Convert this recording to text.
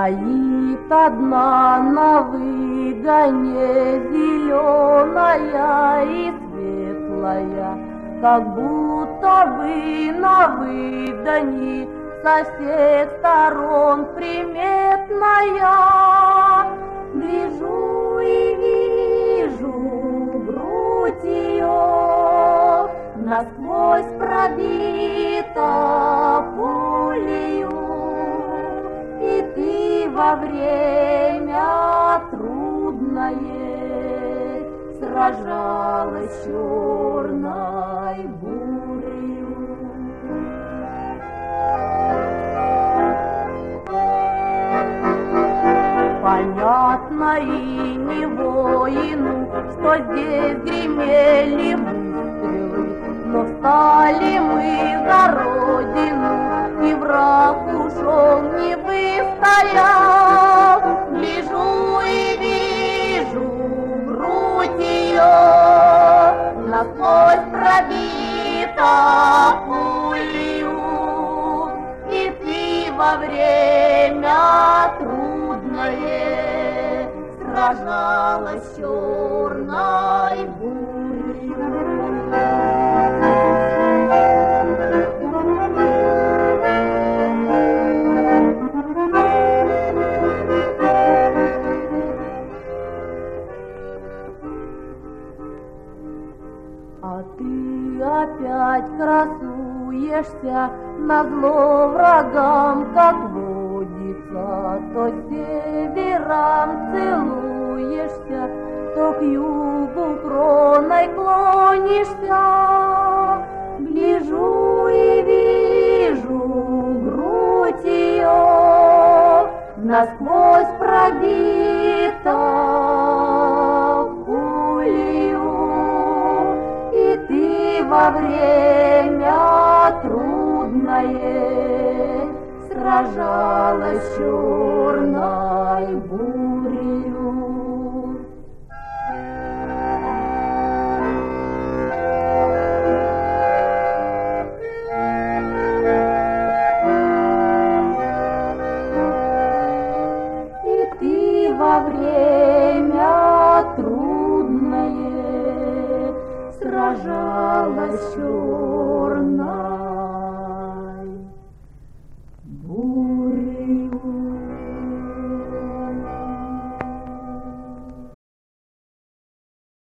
Стоит одна на выгоне, зеленая и светлая, как будто бы на выдане, со всех сторон приметная. Гляжу и вижу грудь ее, насквозь пробита пулею, и ты во время трудное сражалась черной бурею. Понятно и не воину, что здесь гремели выстрелы, но встали мы за родину, и враг ушел не выстоял. Гляжу и вижу грудь ее, насквозь пробита пулею, и ты во время трудное сражалась черной бурей. А ты опять красуешься назло врагам, как водится, то севером целуешься, то к югу кроной клонишься. Гляжу и вижу грудь ее, насквозь пробита пулею, и ты во время трудное сражалась черной бурею. И ты во время трудное сражалась черной